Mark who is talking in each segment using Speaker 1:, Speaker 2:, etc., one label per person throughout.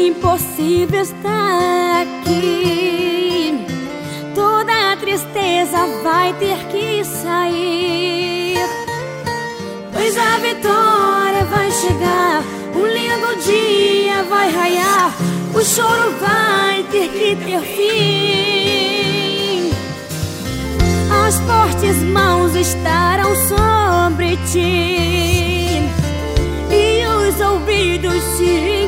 Speaker 1: impossível está aqui. Toda a tristeza vai ter que sair, pois a vitória vai chegar. Um lindo dia vai raiar. O choro vai ter que ter fim. As fortes mãos estarão sobre ti e os ouvidos se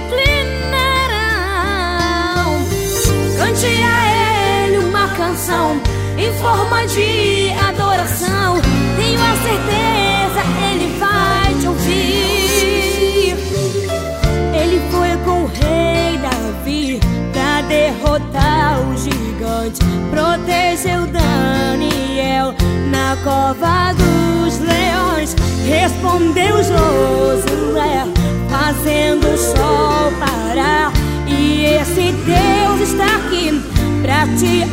Speaker 1: inclinarão. Cante a Ele uma canção em forma de adoração. Tenho a certeza, Ele vai te ouvir. Ele foi com o rei Davi pra derrotar o gigante. Protegeu Daniel na cova dos leões. Respondeu Josué, fazendo o sol parar. E esse Deus está aqui pra te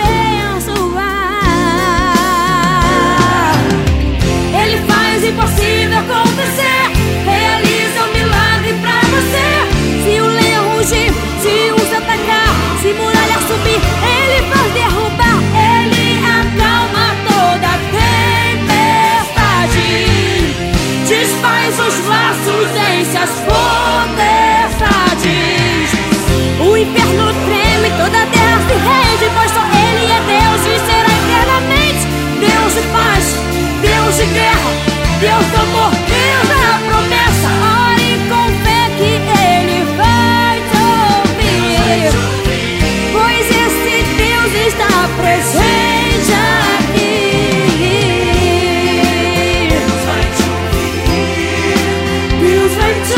Speaker 1: abençoar. Ele faz o impossível acontecer, realiza um milagre pra você. Se o leão rugir, se os atacar, se muralha subir, Ele faz derrubar. Ele acalma toda a tempestade, desfaz os laços, vence as potestades. O inferno treme, toda a terra se rende, pois só Ele é Deus e será eternamente. Deus de paz, Deus de guerra, Deus do amor, Deus da promessa. Ore com fé que Ele vai te ouvir, pois esse Deus está presente aqui. Deus vai te ouvir, Deus vai te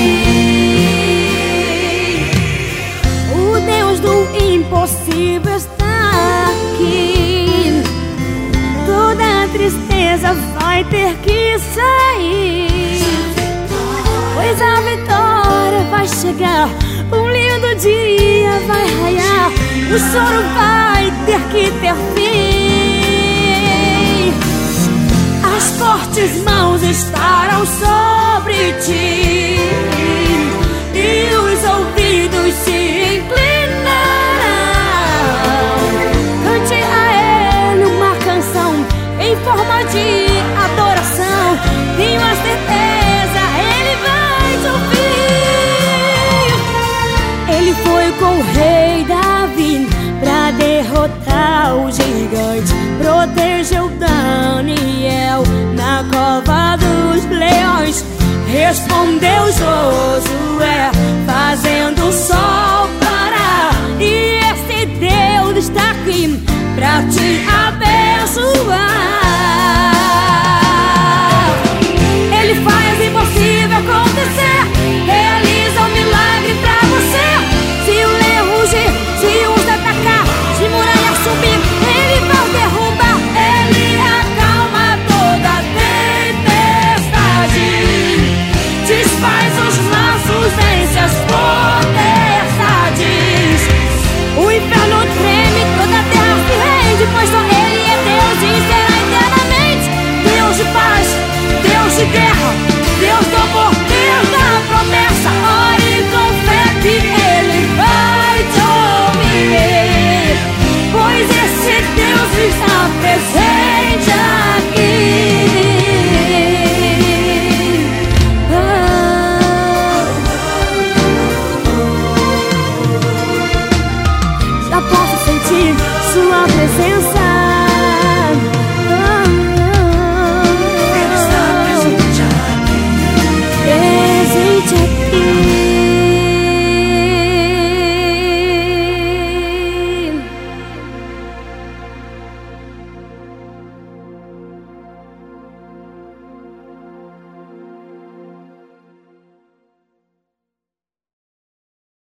Speaker 1: ouvir. O Deus do impossível está aqui. Toda a tristeza vai ter que sair, pois a vitória vai chegar. Um lindo dia vai raiar. O choro vai ter que ter fim. As fortes mãos estarão sobre ti e os ouvidos se inclinarão. Cante a Ele uma canção em forma de adoração. Tenho a certeza, Ele vai te ouvir. Ele foi com o rei Davi pra derrotar o gigante. Protegeu Daniel na cova dos leões. Respondeu Josué,